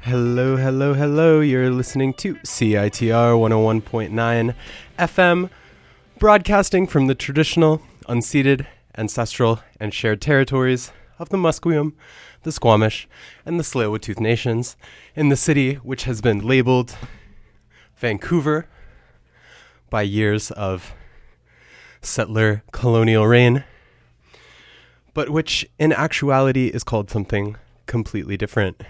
Hello, hello, hello. You're listening to CITR 101.9 FM, broadcasting from the traditional, unceded, ancestral, and shared territories of the Musqueam, the Squamish, and the Tsleil-Waututh nations in the city which has been labeled Vancouver by years of settler colonial reign, but which in actuality is called something completely different.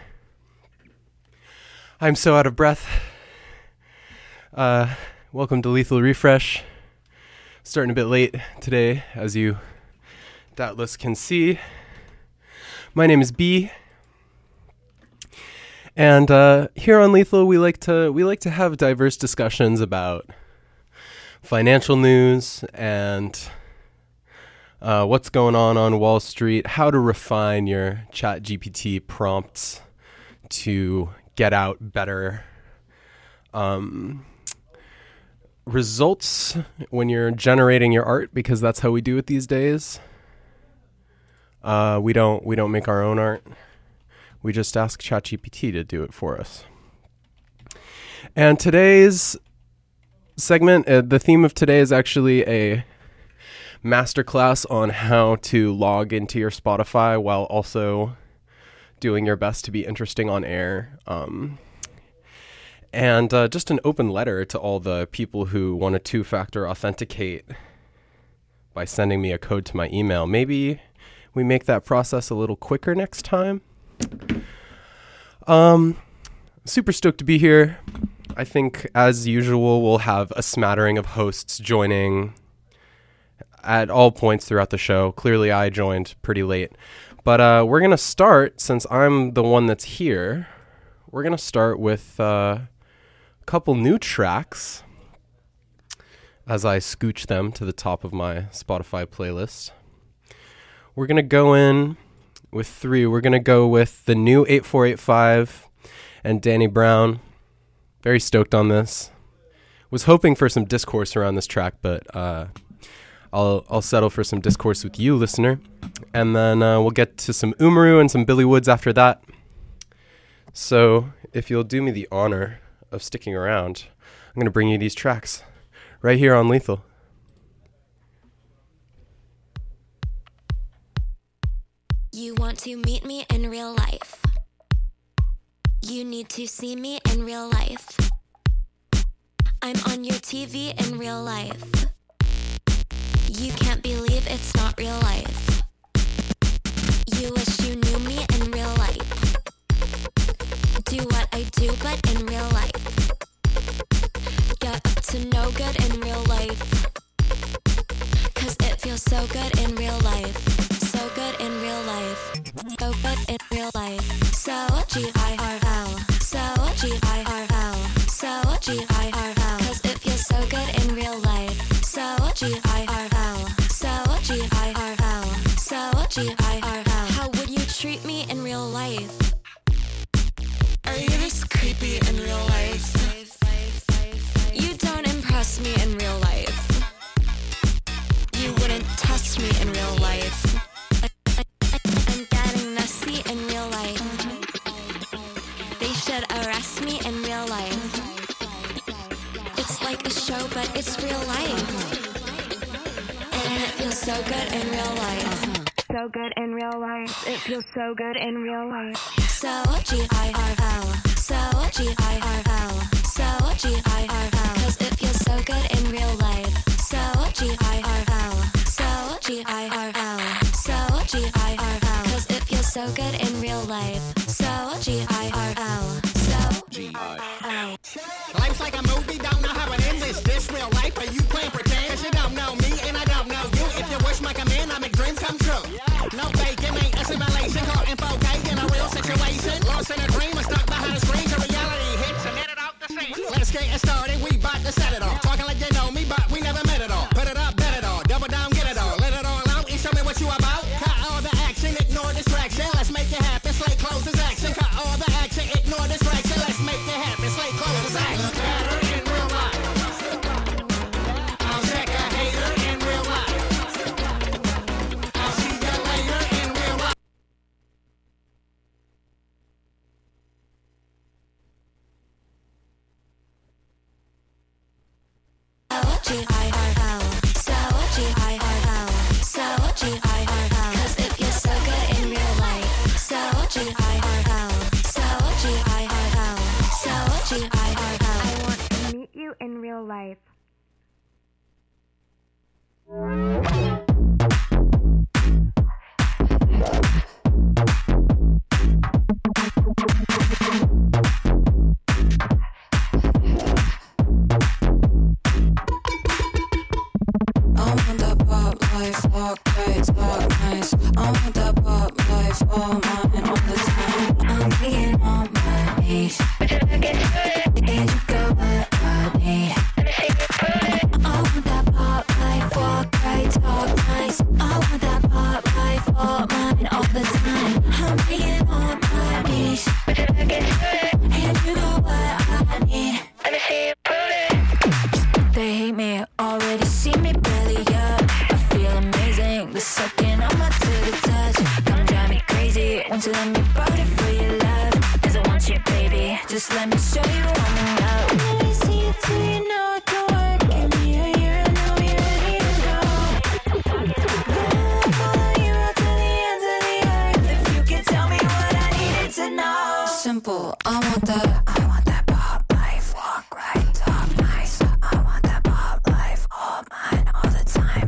I'm so out of breath. Welcome to Lethal Refresh. Starting a bit late today, as you doubtless can see. My name is B, and here on Lethal, we like to have diverse discussions about financial news and what's going on Wall Street, how to refine your ChatGPT prompts to get out better results when you're generating your art, because that's how we do it these days. We don't make our own art. We just ask ChatGPT to do it for us. And today's segment, the theme of today is actually a masterclass on how to log into your Spotify while also doing your best to be interesting on air. And just an open letter to all the people who want to two-factor authenticate by sending me a code to my email. Maybe we make that process a little quicker next time. Super stoked to be here. I think, as usual, we'll have a smattering of hosts joining at all points throughout the show. Clearly, I joined pretty late. But we're going to start, since I'm the one that's here, we're going to start with a couple new tracks as I scooch them to the top of my Spotify playlist. We're going to go in with three. We're going to go with the new 8485 and Danny Brown. Very stoked on this. Was hoping for some discourse around this track, but I'll settle for some discourse with you, listener. And then we'll get to some Umaru and some Billy Woods after that. So if you'll do me the honor of sticking around, I'm going to bring you these tracks right here on Lethal. You want to meet me in real life. You need to see me in real life. I'm on your TV in real life. You can't believe it's not real life. You wish you knew me in real life. Do what I do, but in real life. Get up to no good in real life. Cause it feels so good in real life. So good in real life. So good in real life. So G-I-R-L. So G-I-R-L. So G-I-R-L. Cause it feels so good in real life. So G-I-R-L. So G-I-R-L. So G-I-R-L. How would you treat me in real life? Are you this creepy in real life? You don't impress me in real life. You wouldn't test me in real life. I'm getting messy in real life. They should arrest me in real life. It's like a show, but it's real life. And it feels so good in real life. So good in real life. It feels so good in real life. So G-I-R-L. So G-I-R-L. So G-I-R-L. Cause it feels so good in real life. So G-I-R-L. So G-I-R-L. So G-I-R-L. Cause it feels so good in real life. So G-I-R-L. So G-I-R-L. Life's like a movie, don't know how it ends. Is this real life? Are you playing pretend? Cause you don't know me and I don't know you. If you wish my command, I make dreams come true. No faking, ain't a simulation. Caught in 4K in a real situation. Lost in a dream and stuck behind the screen. So reality hits and hit it out the scene. Let's get it started, we bout to set it off. Talking like you know me, but we never met it all. Put it up, bet it all. Double down, get it all. Let it all out and show me what you about. Cut all the action, ignore distraction. Let's make it happen. life. Walk right, talk nice. I want that pop life, all mine, all the time. I'm being on my knees. And you got what I need. I want that pop life, walk right, talk nice. I want that pop life, all mine, all the time. I'm being on my knees. And you got what I need. Let me see you prove it. They hate me, already see me belly up. Amazing, the second I'm up to the touch. Come drive me crazy, won't you let me party for your love? Cause I want you, baby, just let me show you I'm in love. Let me see it till you know it can work. Give me a year, I know you're ready to go. Gonna follow you out to the ends of the earth. If you can tell me what I needed to know. Simple, I want that pop life. Walk right, talk nice. I want that pop life, all mine, all the time.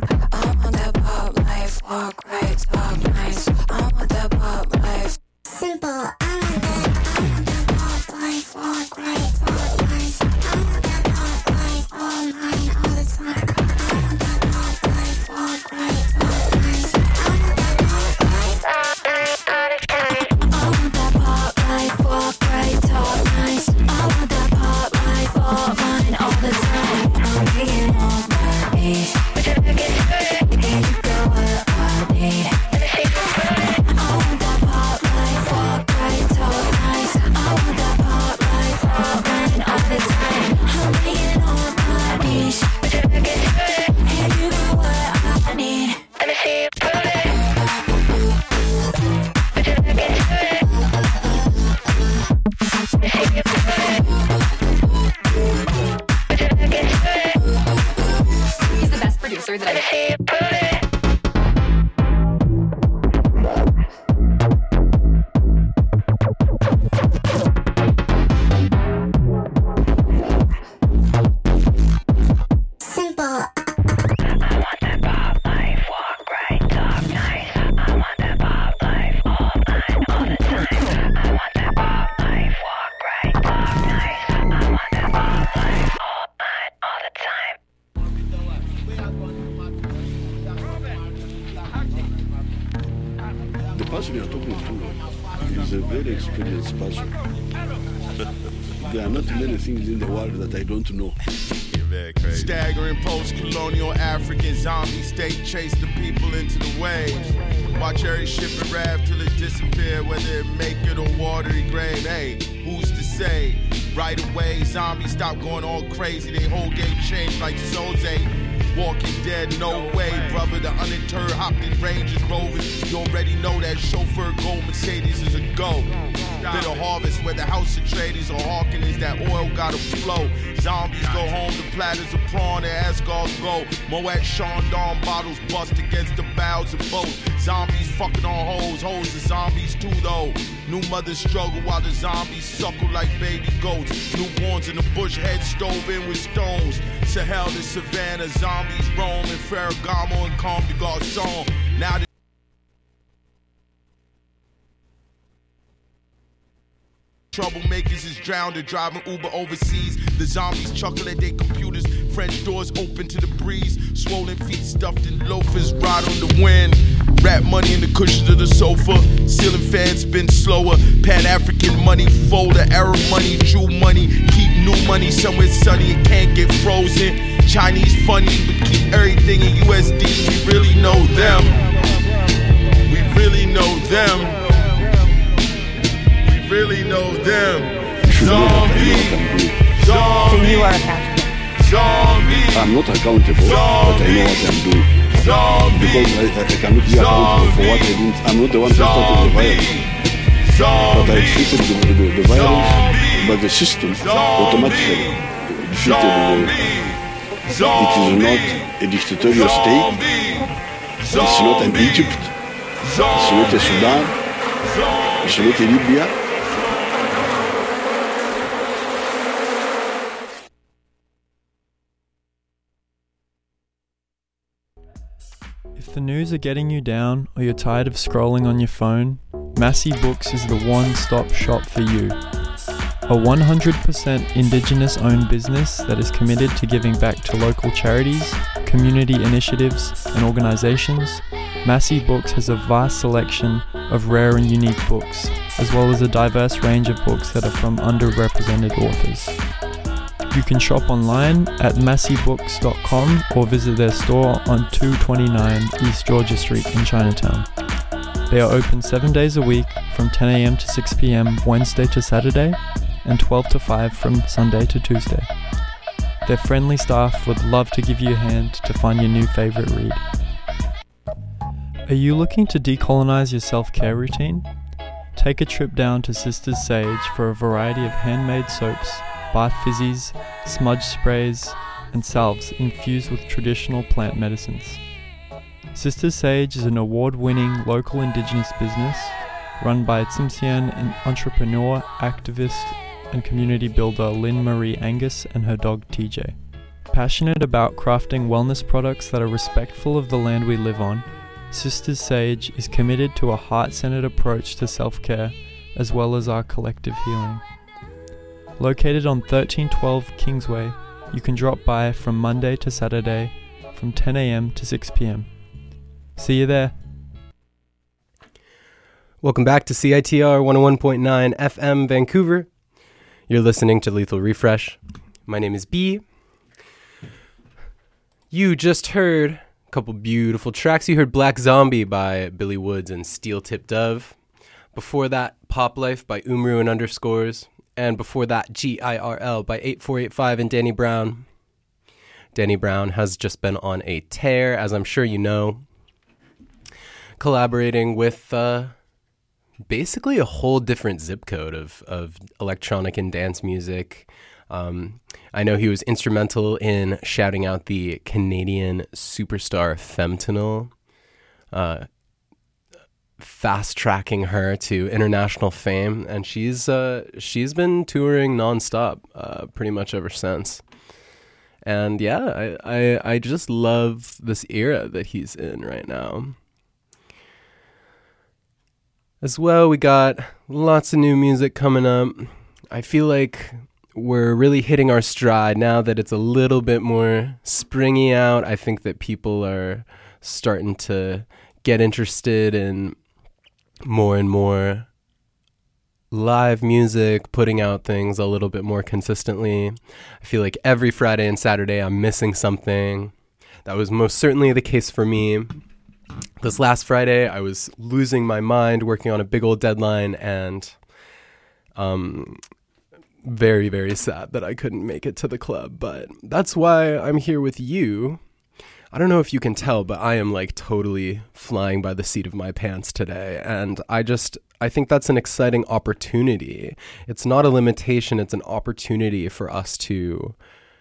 Walk right, talk nice. I want that pop life. Simple, I want that pop life. Walk right, talk nice. I want that pop life, all mine, all the time. I want that pop life. Walk right, talk nice. I want that pop life, all the time. I want that pop life. Walk right, talk nice. I want that pop life, all mine, all the time. I'm being on my knees. And you got what I need. I want that pop life, walk right, talk nice. I want that pop life, all mine, all the time. I'm being on my knees. And you got what I need. Let me see you prove it. He's the best producer that I've seen. The person you're talking to is a very experienced person. There are not many things in the world that I don't know. Staggering post-colonial African zombie state chase the people into the waves. Watch every ship and raft till it disappear, whether it make it or watery grave. Hey, who's to say? Right away, zombies stop going all crazy. They whole game changed like Soze. Walking dead, no way, brother. The uninterred hopped in Rangers Rovers. You already know that chauffeur gold Mercedes is a go. Bit of harvest where the house of traders or hawking is that oil gotta flow. Zombies go home to platters of prawn and escargots go. Moet Chandon bottles bust against the bows of boats. Zombies fucking on hoes, hoes are zombies too though. New mothers struggle while the zombies suckle like baby goats. Newborns in the bush, head stove in with stones. Sahel to Savannah, zombies roam in Ferragamo and Comme des Garçons. Now troublemakers is drowned and driving Uber overseas. The zombies chuckle at their computers. French doors open to the breeze. Swollen feet stuffed in loafers ride on the wind. Rap money in the cushions of the sofa. Ceiling fan spin slower. Pan-African money folder. Arab money, Jew money. Keep new money somewhere sunny. It can't get frozen. Chinese funny, but keep everything in USD. We really know them. We really know them. Really know them. Zombie. So you are accountable. Zombie. I'm not accountable, but I know what I'm doing. Because I cannot be accountable for what I didn't. I'm not the one who started the violence. But I defeated the violence, but the system automatically defeated it is not a dictatorial state. It's not an Egypt. It's not a Sudan. It's not a Libya. the news are getting you down or you're tired of scrolling on your phone, Massey Books is the one-stop shop for you. A 100% Indigenous-owned business that is committed to giving back to local charities, community initiatives, and organizations, Massey Books has a vast selection of rare and unique books, as well as a diverse range of books that are from underrepresented authors. You can shop online at masseybooks.com or visit their store on 229 East Georgia Street in Chinatown. They are open 7 days a week from 10 a.m. to 6 p.m. Wednesday to Saturday and 12 to 5 from Sunday to Tuesday. Their friendly staff would love to give you a hand to find your new favorite read. Are you looking to decolonize your self-care routine? Take a trip down to Sisters Sage for a variety of handmade soaps, bath fizzies, smudge sprays, and salves infused with traditional plant medicines. Sisters Sage is an award-winning local Indigenous business run by Tsimshian and entrepreneur, activist, and community builder Lynn Marie Angus and her dog TJ. Passionate about crafting wellness products that are respectful of the land we live on, Sisters Sage is committed to a heart-centered approach to self-care as well as our collective healing. Located on 1312 Kingsway, you can drop by from Monday to Saturday from 10 a.m. to 6 p.m. See you there. Welcome back to CITR 101.9 FM Vancouver. You're listening to Lethal Refresh. My name is B. You just heard a couple beautiful tracks. You heard Black Zombie by Billy Woods and Steel Tip Dove. Before that, Pop Life by Umru and Underscores. And before that, GIRL by 8485 and Danny Brown. Danny Brown has just been on a tear, as I'm sure you know, collaborating with basically a whole different zip code of electronic and dance music. I know he was instrumental in shouting out the Canadian superstar Femtanil, fast-tracking her to international fame, and she's been touring nonstop pretty much ever since. And yeah, I just love this era that he's in right now. As well, we got lots of new music coming up. I feel like we're really hitting our stride now that it's a little bit more springy out. I think that people are starting to get interested in more and more live music, putting out things a little bit more consistently. I feel like every Friday and Saturday I'm missing something. That was most certainly the case for me. This last Friday, I was losing my mind working on a big old deadline, and very, very sad that I couldn't make it to the club. But that's why I'm here with you. I don't know if you can tell, but I am like totally flying by the seat of my pants today. And I think that's an exciting opportunity. It's not a limitation. It's an opportunity for us to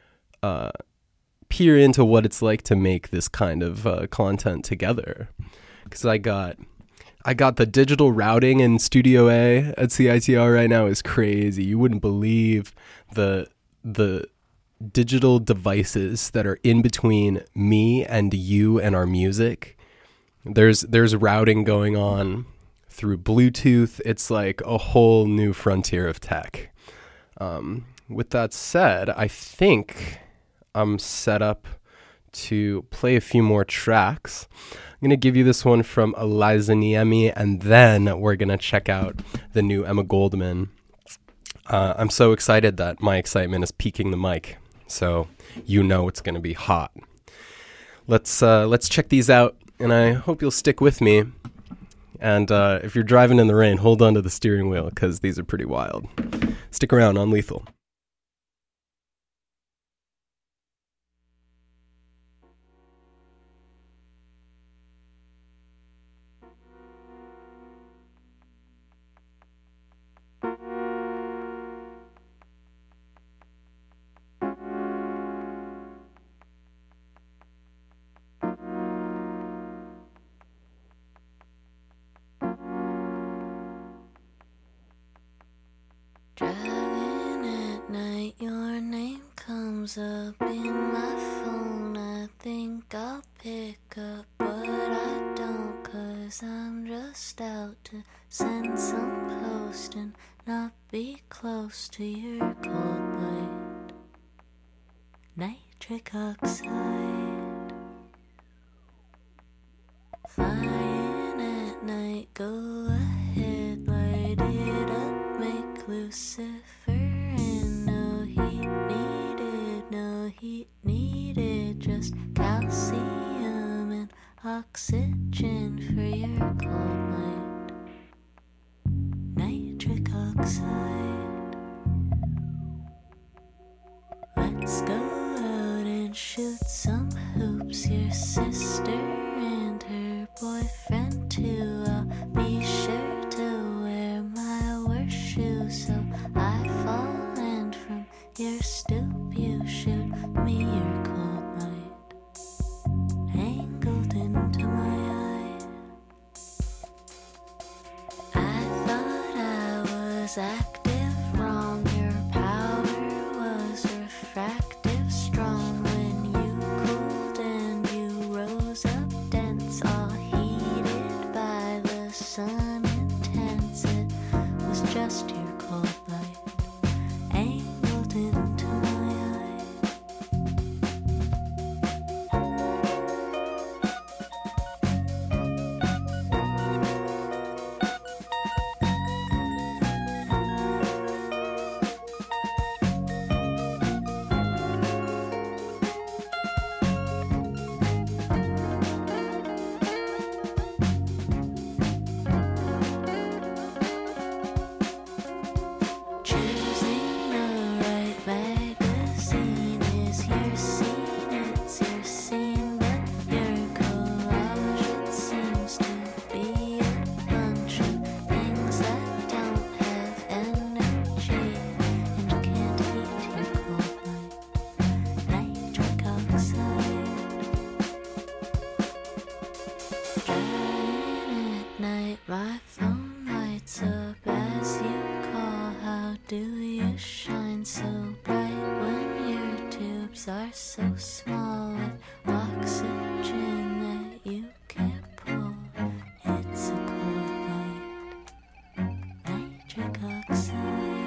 peer into what it's like to make this kind of content together. Because I got the digital routing in Studio A at CITR right now is crazy. You wouldn't believe the digital devices that are in between me and you and our music. There's routing going on through Bluetooth. It's like a whole new frontier of tech. With that said, I think I'm set up to play a few more tracks. I'm going to give you this one from Eliza Niemi, and then we're going to check out the new Emma Goldman. I'm so excited that my excitement is peaking the mic, so you know it's going to be hot. Let's check these out, and I hope you'll stick with me. And if you're driving in the rain, hold on to the steering wheel, because these are pretty wild. Stick around on Lethal. Driving at night, your name comes up in my phone. I think I'll pick up, but I 'cause I'm just out to send some post and not be close to your cold light. Nitric oxide. Flying at night, go ahead, light it up, make Lucifer. And no heat needed, no heat needed, just calcium and oxygen for your cold light. Nitric oxide. Let's go out and shoot some hoops. Your sister and her boyfriend too. I'll be sure to wear my worst shoes so I fall, and from your stoop you shoot me your cold light angled into my eye. I thought I was active wrong. Your power was refractive strong. When you cooled and you rose up dense, all heated by the sun intense. It was just your cold light angled into my eye. Choosing the right magazine is your scene, it's your scene, but your collage, it seems to be a bunch of things that don't have energy and can't heat your cold light. Nitric oxide. Driving at night, my phone lights up as you call. How do you shine so bright when your tubes are so small with oxygen that you can't pull? It's a cold light. Nitric oxide.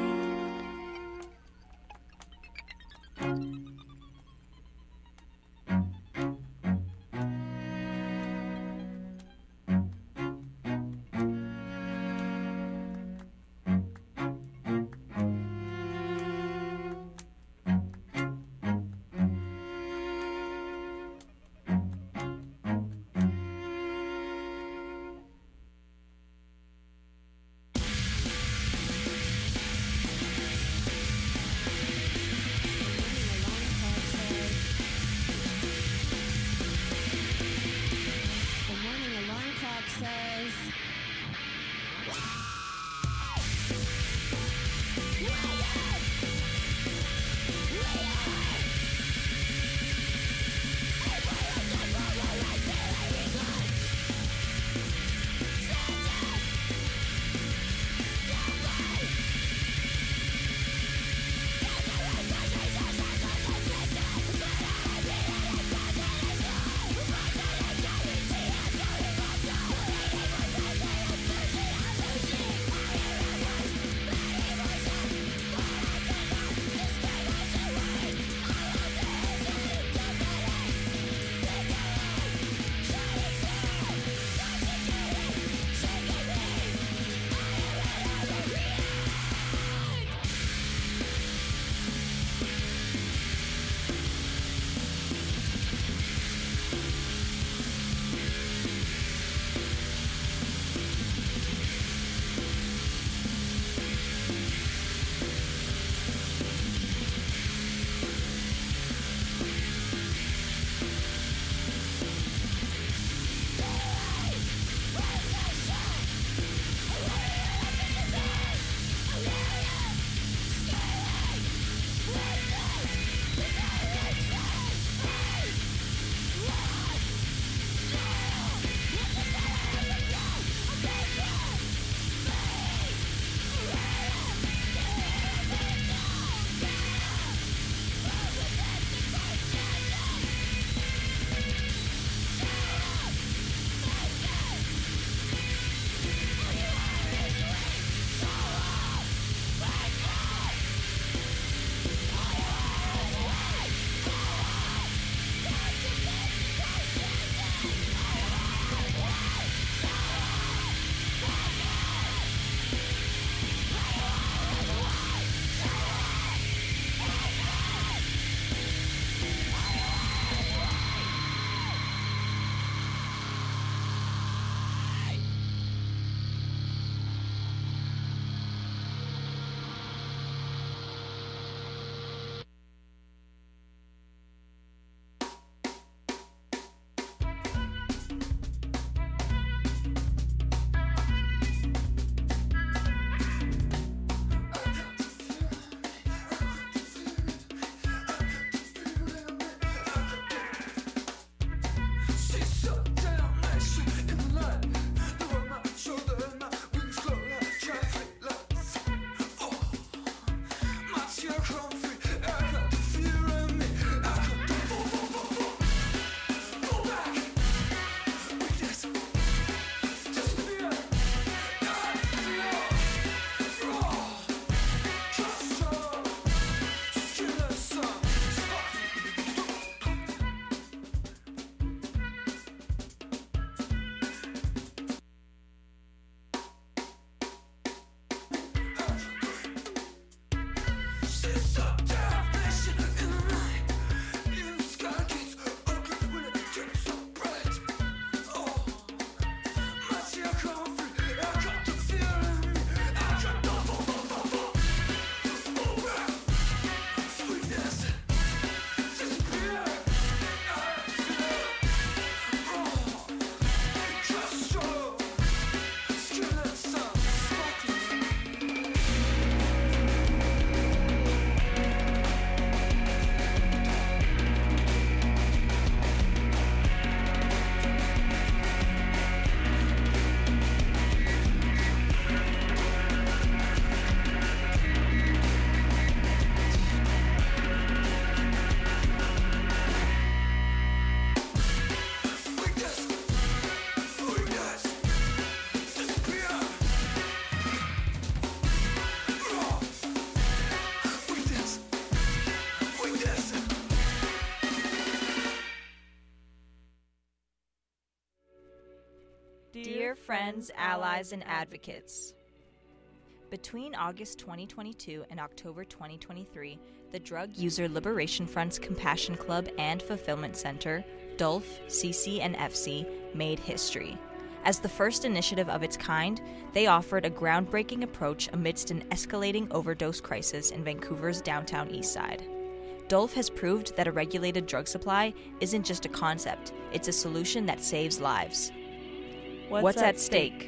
Dear friends, allies, and advocates. Between August 2022 and October 2023, the Drug User Liberation Front's Compassion Club and Fulfillment Center, DULF, CC, and FC, made history. As the first initiative of its kind, they offered a groundbreaking approach amidst an escalating overdose crisis in Vancouver's downtown east side. DULF has proved that a regulated drug supply isn't just a concept, it's a solution that saves lives. What's at stake?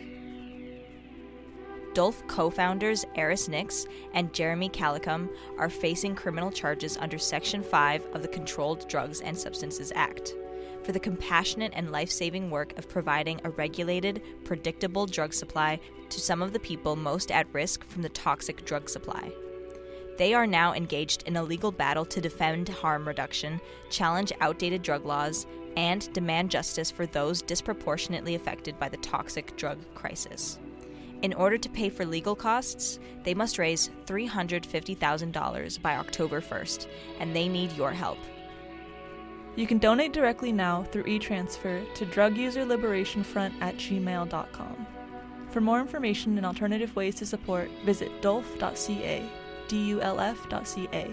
DULF co-founders Eris Nix and Jeremy Calicum are facing criminal charges under Section 5 of the Controlled Drugs and Substances Act for the compassionate and life-saving work of providing a regulated, predictable drug supply to some of the people most at risk from the toxic drug supply. They are now engaged in a legal battle to defend harm reduction, challenge outdated drug laws, and demand justice for those disproportionately affected by the toxic drug crisis. In order to pay for legal costs, they must raise $350,000 by October 1st, and they need your help. You can donate directly now through e-transfer to druguserliberationfront@gmail.com. For more information and alternative ways to support, visit dulf.ca, dulf.ca.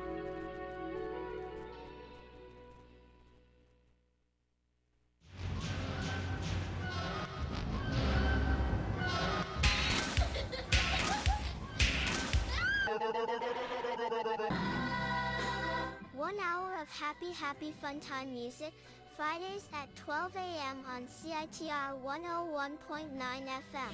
Happy fun time music, Fridays at 12 a.m. on CITR 101.9 FM.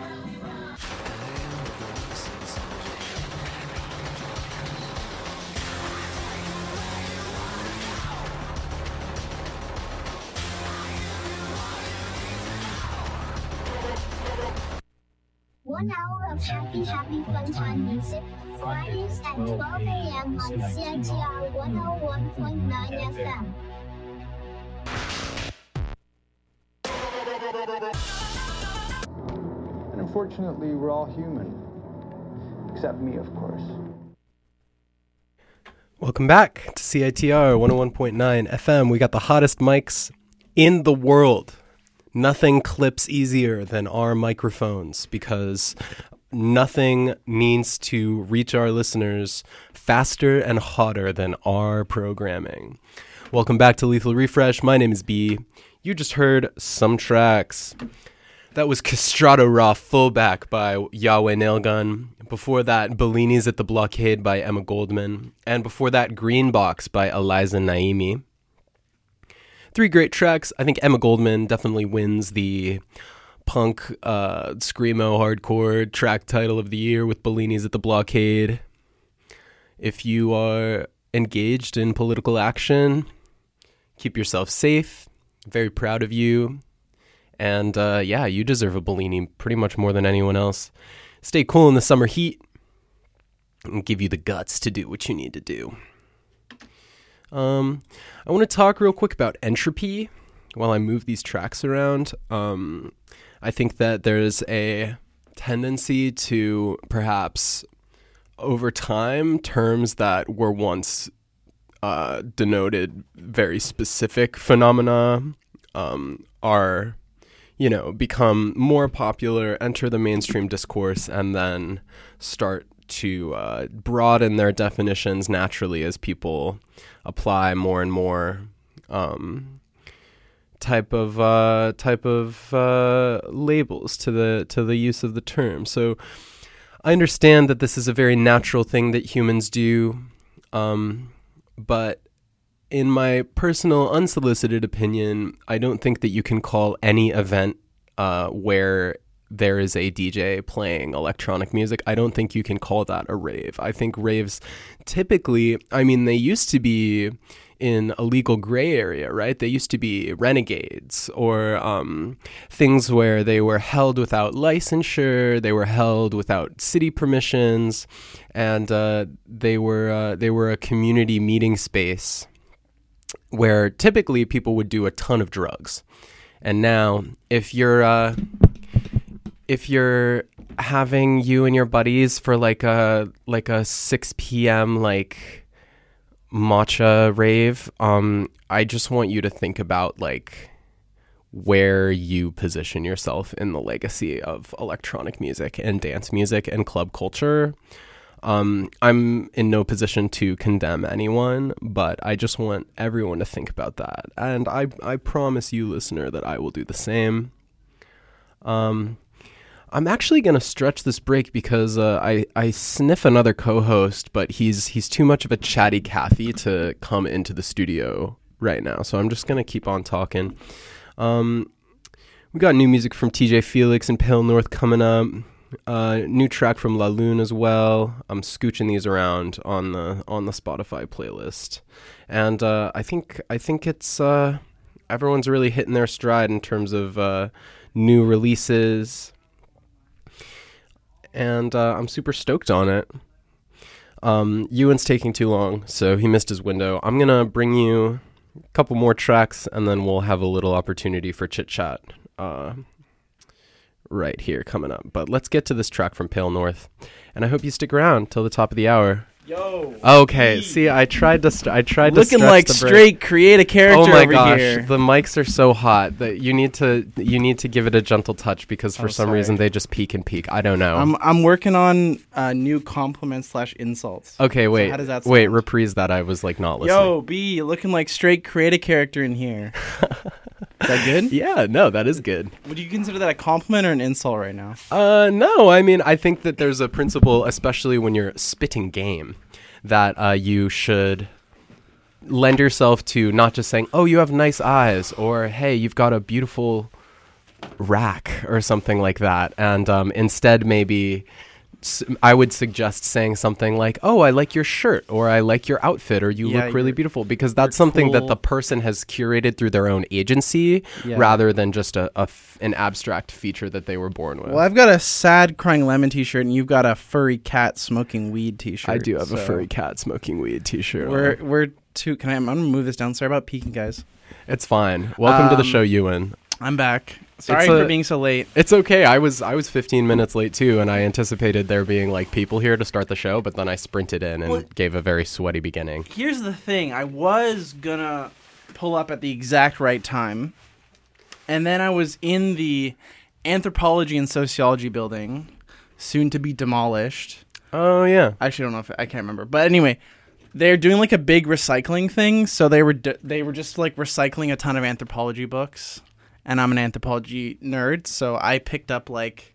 One hour of happy fun time music, Fridays at 12 a.m. on CITR 101.9 FM. And unfortunately, we're all human. Except me, of course. Welcome back to CITR 101.9 FM. We got the hottest mics in the world. Nothing clips easier than our microphones because nothing needs to reach our listeners faster and hotter than our programming. Welcome back to Lethal Refresh. My name is B. You just heard some tracks. That was Castrato Raw Fullback by Yahweh Nailgun. Before that, Bellini's at the Blockade by Emma Goldman. And before that, Green Box by Eliza Naimi. Three great tracks. I think Emma Goldman definitely wins the punk, screamo, hardcore track title of the year with Bellini's at the Blockade. If you are engaged in political action, keep yourself safe. Very proud of you. And yeah, you deserve a Bellini pretty much more than anyone else. Stay cool in the summer heat and give you the guts to do what you need to do. I want to talk real quick about entropy while I move these tracks around. I think that there's a tendency to perhaps over time terms that were once denoted very specific phenomena are, you know, become more popular, enter the mainstream discourse, and then start to broaden their definitions naturally as people apply more and more type of labels to the use of the term. So I understand that this is a very natural thing that humans do, but in my personal unsolicited opinion, I don't think that you can call any event where there is a DJ playing electronic music, I don't think you can call that a rave. I think raves typically, I mean, they used to be in a legal gray area, right? They used to be renegades or things where they were held without licensure, they were held without city permissions, and they were a community meeting space where typically people would do a ton of drugs. And now, if you're having you and your buddies for like a 6 p.m. like matcha rave, I just want you to think about like where you position yourself in the legacy of electronic music and dance music and club culture. I'm in no position to condemn anyone, but I just want everyone to think about that. And I promise you, listener, that I will do the same. I'm actually going to stretch this break because I sniff another co-host, but he's too much of a chatty Cathy to come into the studio right now. So I'm just going to keep on talking. We got new music from TJ Felix and Pale North coming up. New track from La Lune as well. I'm scooching these around on the Spotify playlist, and I think it's everyone's really hitting their stride in terms of new releases, and I'm super stoked on it. Ewan's taking too long, so he missed his window. I'm gonna bring you a couple more tracks, and then we'll have a little opportunity for chit chat. Right here coming up, but let's get to this track from Pale North, and I hope you stick around till the top of the hour. Yo. Okay. See, I tried to looking like straight create a character. Oh my over gosh, here. The mics are so hot that you need to give it a gentle touch because for some reason they just peak and peak. I don't know. I'm working on new compliments / insults. Okay, wait. So how does that sound? Wait, reprise that. I was like not listening. Yo, B, looking like straight create a character in here. Is that good? Yeah, no, that is good. Would you consider that a compliment or an insult right now? No, I mean, I think that there's a principle, especially when you're spitting game, that you should lend yourself to not just saying, oh, you have nice eyes, or hey, you've got a beautiful rack, or something like that. And instead, maybe I would suggest saying something like, oh, I like your shirt, or I like your outfit, or you look really beautiful, because that's something that the person has curated through their own agency rather than just an abstract feature that they were born with. Well, I've got a sad crying lemon t-shirt, and you've got a furry cat smoking weed t-shirt. I do have a furry cat smoking weed t-shirt. We're two. I'm gonna move this down. Sorry about peeking, guys. It's fine. Welcome to the show, Ewan. I'm back. Sorry for being so late. It's okay. I was 15 minutes late too, and I anticipated there being like people here to start the show, but then I sprinted in and gave a very sweaty beginning. Here's the thing. I was gonna pull up at the exact right time, and then I was in the anthropology and sociology building, soon to be demolished. Oh yeah. I actually don't know if I can't remember, but anyway, they're doing like a big recycling thing. So they were just like recycling a ton of anthropology books. And I'm an anthropology nerd, so I picked up like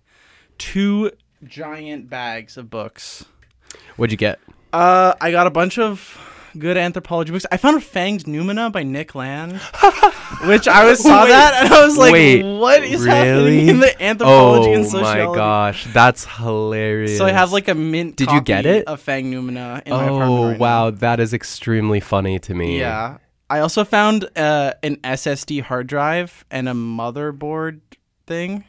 2 giant bags of books. What'd you get? I got a bunch of good anthropology books. I found Fanged Noumena by Nick Land, which I saw that and I was like, what is happening in the anthropology and sociology? Oh my gosh, that's hilarious. So I have like a mint Did you get it? Of Fanged Noumena in my apartment right wow, now. that is extremely funny to me. Yeah. I also found an SSD hard drive and a motherboard thing,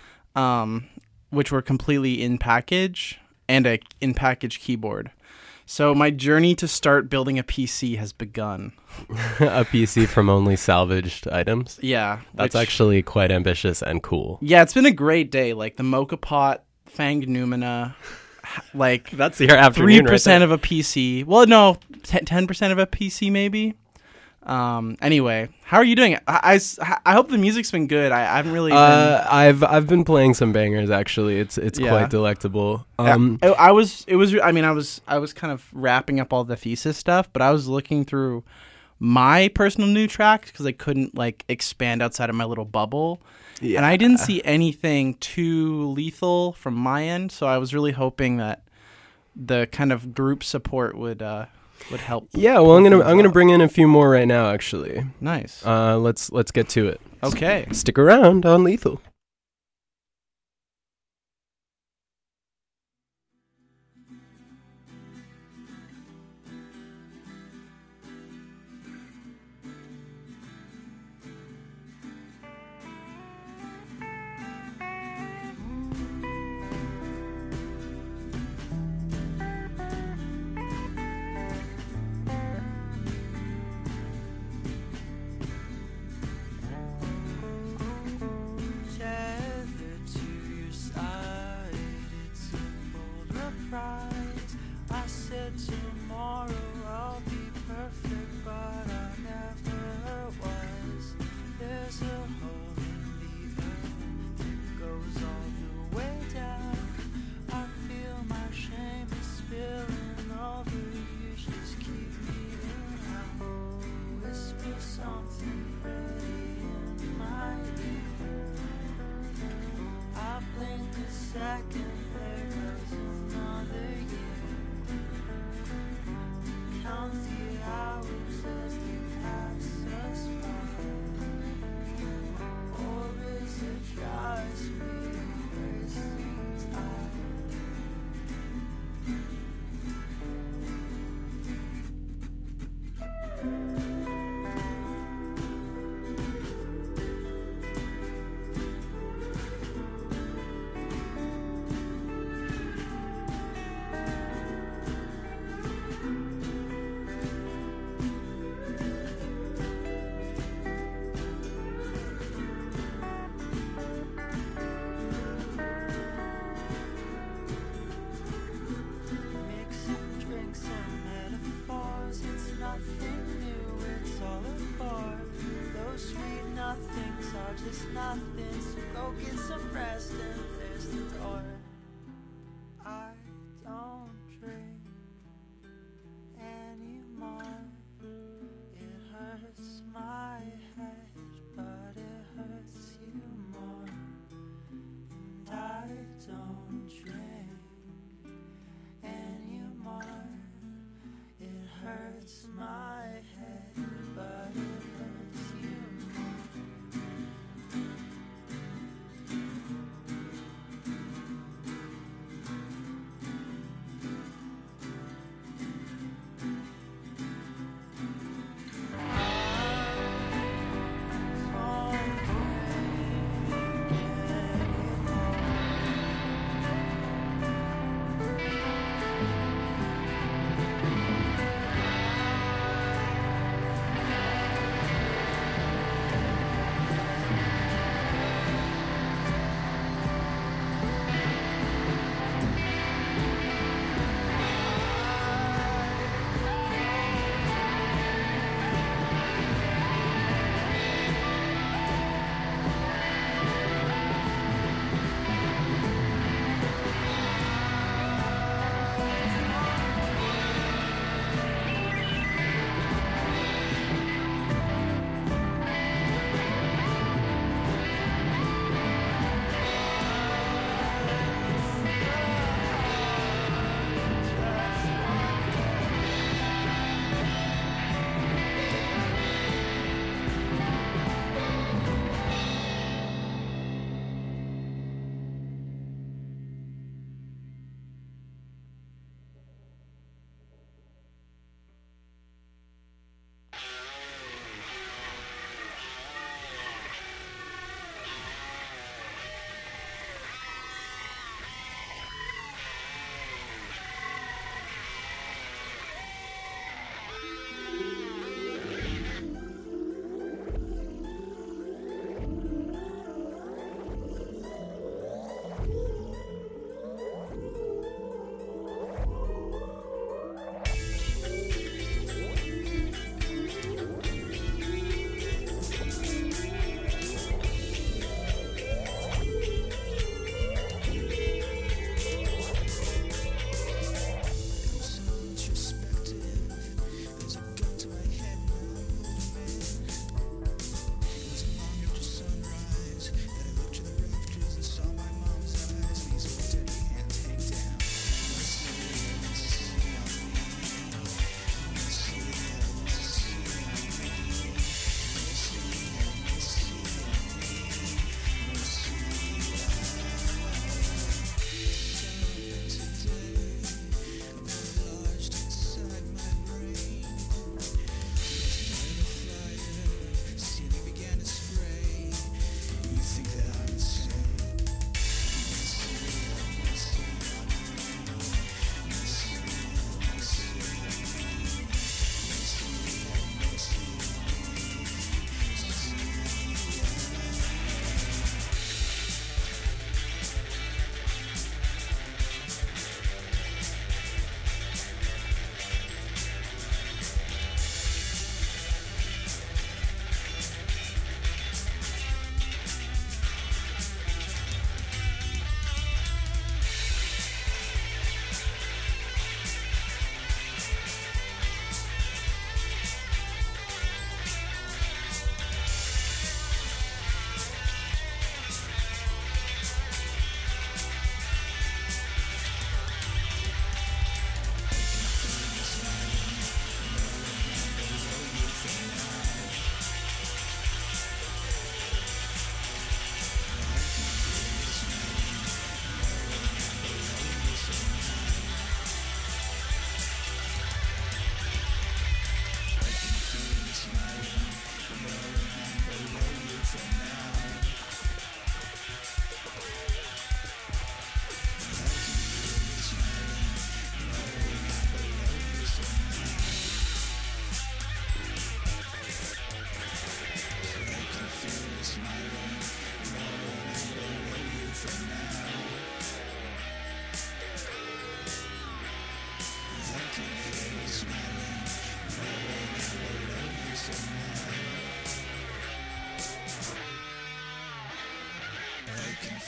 which were completely in package, and a in package keyboard. So my journey to start building a PC has begun. A PC from only salvaged items? Yeah. That's actually quite ambitious and cool. Yeah, it's been a great day. Like the Mocha Pot, Fanged Noumena, like that's your afternoon 3% right of a PC. Well, no, 10% of a PC maybe. Anyway, how are you doing? I hope the music's been good. I haven't really I've been playing some bangers actually. It's quite delectable. I was kind of wrapping up all the thesis stuff, but I was looking through my personal new tracks because I couldn't like expand outside of my little bubble. Yeah. And I didn't see anything too lethal from my end, so I was really hoping that the kind of group support would help. Yeah, well, I'm gonna bring in a few more right now, actually. Nice. Let's get to it. Okay. Stick around on Lethal. Yeah. is nothing, so go get some rest and there's the door. I don't drink anymore. It hurts my head, but it hurts you more. And I don't drink anymore. It hurts my head, but it hurts you more. I don't drink anymore.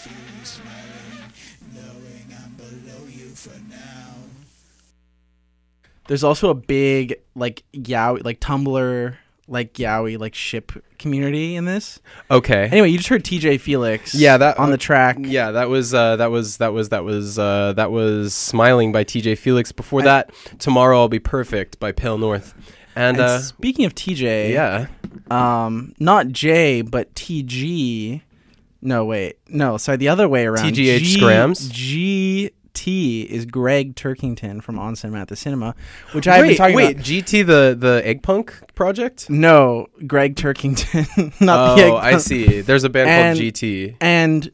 There's also a big like yaoi, like Tumblr, like yaoi, like ship community in this. Okay. Anyway, you just heard TJ Felix. Yeah, that on the track. Yeah, that was Smiling by TJ Felix. Before that, Tomorrow I'll Be Perfect by Pale North. And speaking of TJ, yeah, not J but TG. No, wait, no, sorry, the other way around. TGH Scrams. GT is Greg Turkington from On Cinema at the Cinema, which I've been talking about. Wait, GT the Egg Punk project? No, Greg Turkington, not the Egg Punk. I see. There's a band called GT. And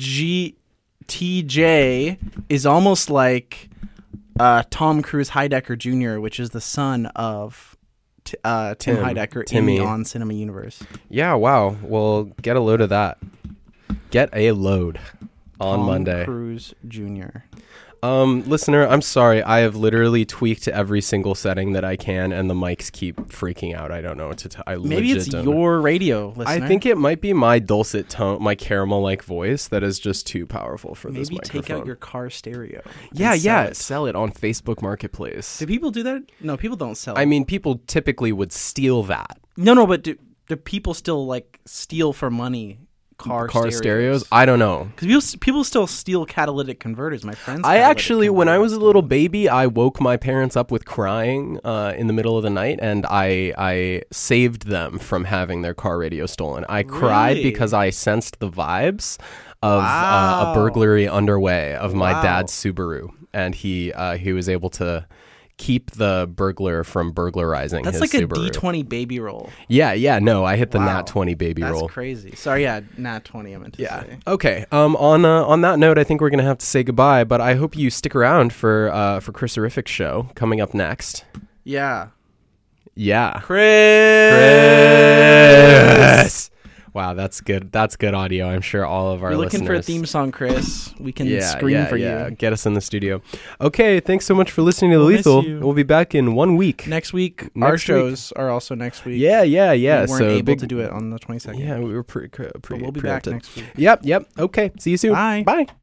TJ is almost like Tom Cruise Heidecker Jr., which is the son of Tim Heidecker in the On Cinema universe. Yeah, wow. Well, get a load of that. Get a load on Monday. Tom Cruise Jr. Listener, I'm sorry. I have literally tweaked every single setting that I can, and the mics keep freaking out. I don't know what to tell. Maybe it's your radio, listener. I think it might be my dulcet tone, my caramel-like voice that is just too powerful for this microphone. Maybe take out your car stereo. Sell it on Facebook Marketplace. Do people do that? No, people don't sell it. I mean, people typically would steal that. No, but do people still like steal for money? Car stereos? I don't know. Because people still steal catalytic converters. My friends. I actually, when I was a little baby, I woke my parents up with crying in the middle of the night, and I saved them from having their car radio stolen. I cried because I sensed the vibes of a burglary underway of my dad's Subaru, and he was able to keep the burglar from burglarizing his Subaru. That's like a D20 baby roll. Yeah, no, I hit the Nat 20 baby roll. That's crazy. Sorry, Nat 20 I meant to say. Okay. On that note, I think we're going to have to say goodbye, but I hope you stick around for Chris Horrific's show coming up next. Yeah. Chris! Wow, that's good. That's good audio. I'm sure all of our You're listeners. looking for a theme song, Chris. We can scream for you. Get us in the studio. Okay, thanks so much for listening to The Lethal. We'll be back in 1 week. Next week, our shows are also next week. Yeah. We weren't able to do it on the 22nd. Yeah, we were But we'll be back next week. Yep. Okay, see you soon. Bye. Bye.